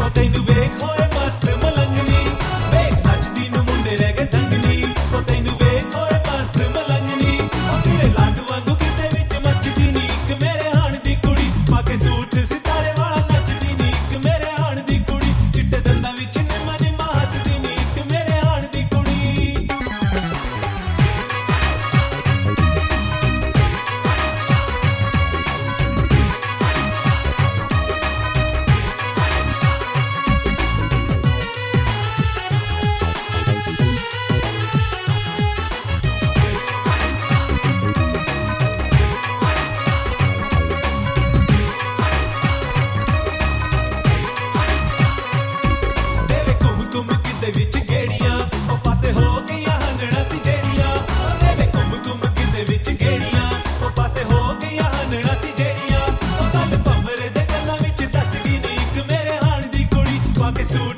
ਤੈਨੂੰ ਵੇਖ ਹੋਏ ਮਸਤ ਮਲੰਗਣੀ ਵੇਖ ਨੱਚਦੀ ਨੂੰ ਮੁੰਡੇ ਰਹਿ ਗਏ ਦੰਗਣੀ ਉਹ ਤੈਨੂੰ ਵੇਖ ਹੋਏ ਮਸਤ ਮਲੰਗਣੀ ਉਹ ਤੇਰੇ ਲੱਗ ਵਾਂਗੂ ਕਿਤੇ ਵਿੱਚ ਮੱਚਦੀ ਨੀ ਇੱਕ ਮੇਰੇ ਹਾਣ ਦੀ ਕੁੜੀ ਪਾ ਕੇ ਸੂਟ ਸਿਤਾਰੇ ਵਾਲਾ ਨੱਚਦੀ ਨੀ ਇੱਕ ਮੇਰੇ ਹਾਣ ਦੀ ਕੁੜੀ ਚਿੱਟੇ ਦੰਦਾਂ ਵਿੱਚ ਨਿੰਮਾ ਨਿੰਮਾ ਹੱਸਦੀ ਨੀ ਇੱਕ ਮੇਰੇ ਹਾਣ ਦੀ ਕੁੜੀ ਵਿੱਚ ਗੇੜੀਆਂ ਉਹ ਪਾਸੇ ਹੋ ਗਈਆਂ ਹੰਨਣਾ ਸੀ ਜਿਹੜੀਆਂ ਉਹਦੇ ਵੇ ਘੁੰਮ ਕਿਤੇ ਵਿੱਚ ਗੇੜੀਆਂ ਉਹ ਪਾਸੇ ਹੋ ਗਈਆਂ ਹੰਨਣਾ ਸੀ ਜਿਹੜੀਆਂ ਉਹ ਗੱਲ ਪੰਮਰੇ ਦੇ ਕੰਨਾਂ ਵਿੱਚ ਦੱਸਦੀ ਨੀ ਇੱਕ ਮੇਰੇ ਹਾਣ ਦੀ ਕੁੜੀ ਪਾ ਕੇ ਸੂਟ